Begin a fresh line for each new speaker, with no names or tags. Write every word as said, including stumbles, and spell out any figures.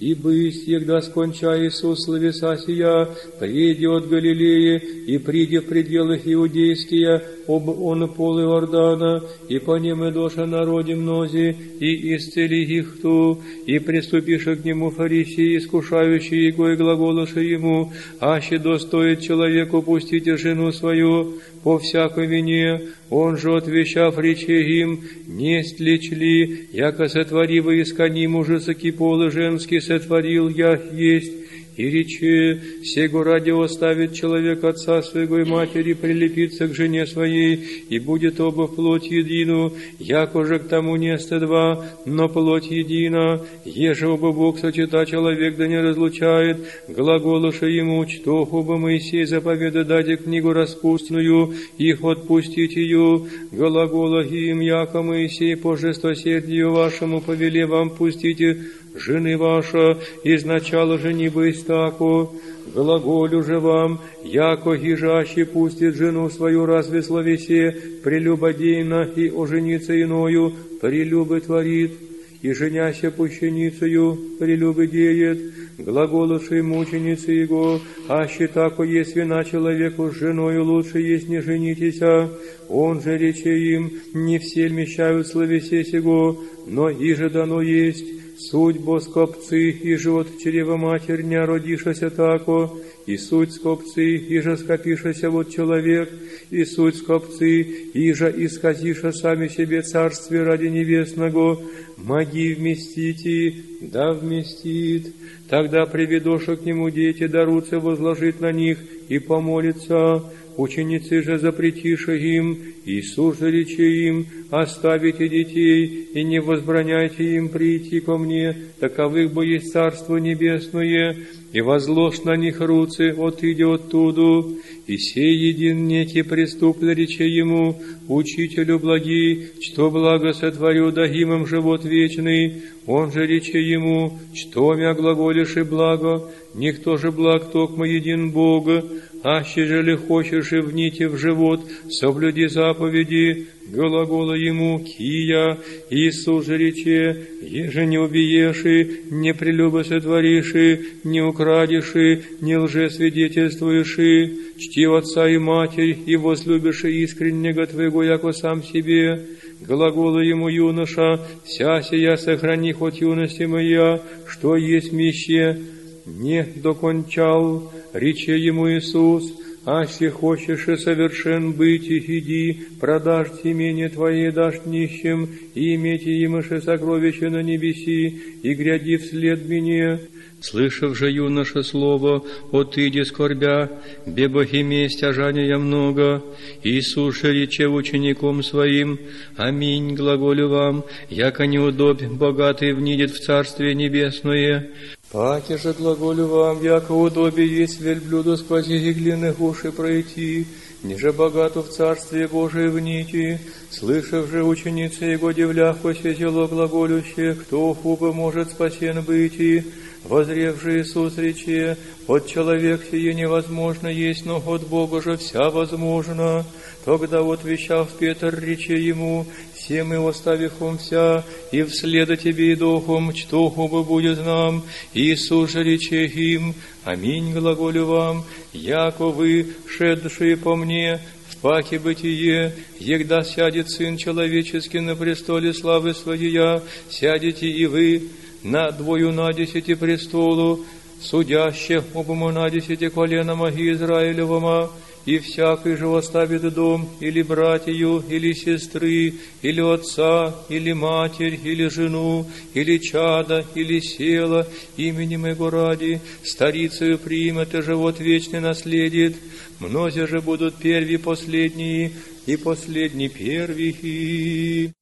Ибо егда сконча Иисус словеса сия, приди от Галилеи, и приди в пределах иудейские, об он пол Иордана, и по нем и доша народе мнози, и исцели их ту, и приступиша к нему фарисеи, искушающие его и глаголоша ему, аще достоит человеку пустить жену свою по всякой вине, он же, отвещав, рече им, несть лечь ли, яко сотворива искани мужицкий пол и женский сотворил я есть, и рече, сего ради оставит человек отца своего и матери, прилепиться к жене своей, и будет оба в плоть едину, яко же к тому неста два, но плоть едина, еже оба Бог сочета человек да не разлучает, глаголоша ему, что оба Моисей заповеда дать книгу распустную, их отпустить ее, глагола им, яко Моисей по жестосердию вашему повеле вам пустите жены ваша, изначала женибы истако, глаголю же вам, яко хижаще пустит жену свою разве словесе, прелюбодейно и ожениться иною, прелюбы творит, и женяся пущеницею, прелюбы деет, глаголуши мученицы его, аще тако есть вина человеку с женою, лучше есть не женитеся, он же рече им, не все вмещают словесе сего, но иже дано есть, суть бо скопцы, и живот чрева матерня родишася тако, и суть скопцы, иже скопишася вот человек, и суть скопцы, иже исказиша сами себе царствие ради небесного, моги вместите, да вместит, тогда приведоша к нему дети, дарутся возложить на них и помолиться. Ученицы же запретиша им, Иисус же рече им, оставите детей и не возбраняйте им прийти ко мне, таковых бы есть Царство Небесное, и возложь на них руцы, отыди оттуду. И сей един некий преступно рече ему, учителю благий, что благо сотворю, дагим им живот вечный. Он же рече ему, что мя глаголишь и благо, никто же благ, токмо един Бог, аще же ли хочешь и вните в живот, соблюди заповеди, глагола ему, кия, Иисус же рече, еже не убиеши, не прелюбо сотвориши, не украдиши, не лжесвидетельствуеши, чти отца и матерь, и возлюбиши искреннего твоего, яко сам себе. Глагола ему юноша, вся сия сохрани хоть юности моя, что есть мище, не докончал, рече ему Иисус, аще хочешь и совершен быть, иди, продашь имение твое, дашь нищим, и имейте имаше сокровища на небеси, и гряди вслед мне. Слышав же юноша слово, отыди скорбя, бебо иместь тяжания много. Иисус же рече учеником своим, аминь, глаголю вам, яко неудобь богатый внидет в Царствие Небесное. Паки же глаголю вам, яко удобие есть вельблюду сквозь иглиных уши пройти, ниже богату в Царствие Божие внити. Слышав же ученицы его, дивляхося тело глаголюще, кто хубо может спасен быть и... Возревший Иисус рече, от человека сие невозможно есть, но от Бога же вся возможно. Тогда отвещав Петр рече ему, все мы оставих он вся, и вслед тебе и духом, что хубо будет нам. Иисус же рече им, аминь, глаголю вам, яко вы, шедшие по мне, в паке бытие, егда сядет Сын Человеческий на престоле славы Своей, сядете и вы, на двою на десяти престолу, судяще обому на десяти колена маги Израилевома, и всякий же оставит дом, или братью, или сестры, или отца, или матерь, или жену, или чада, или села, именем Моего ради, старицею примет и живот вечный наследит. Мнози же будут первые последние, и последние первые.